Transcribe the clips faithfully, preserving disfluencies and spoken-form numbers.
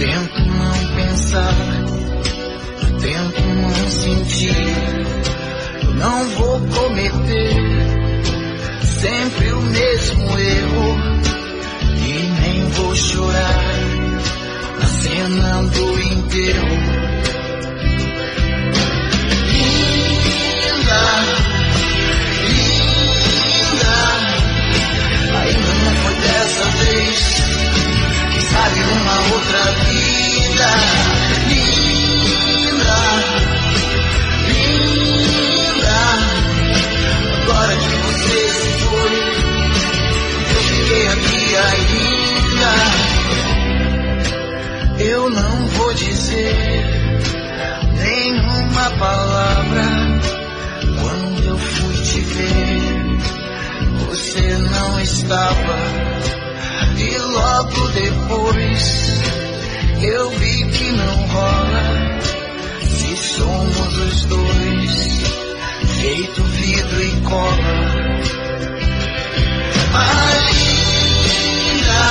tento não pensar, eu tento não sentir. Eu não vou cometer sempre o mesmo erro e nem vou chorar na cena do enterro. Linda, linda, ainda não foi dessa vez. Quem sabe uma outra vida. Linda, linda, agora que você se foi, eu fiquei aqui ainda. Eu não vou dizer nenhuma palavra. Quando eu fui te ver, você não estava. E logo depois eu vi que não rola se somos os dois feito vidro e cola. Ah, linda,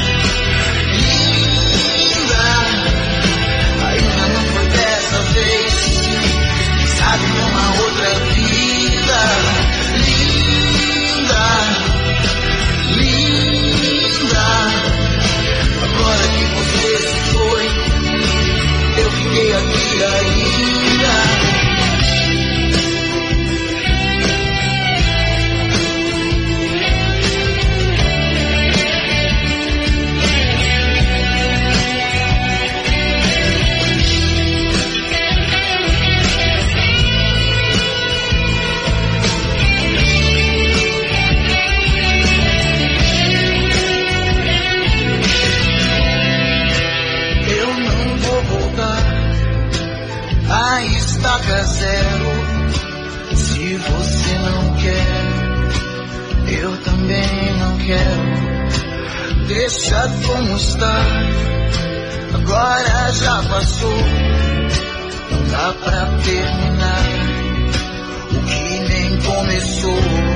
linda, ainda não foi dessa vez. Sabe, numa outra vida. Linda, linda, agora que você se foi, eu fiquei aqui ainda. Estaca zero, se você não quer, eu também não quero. Deixa como está, agora já passou. Não dá pra terminar o que nem começou.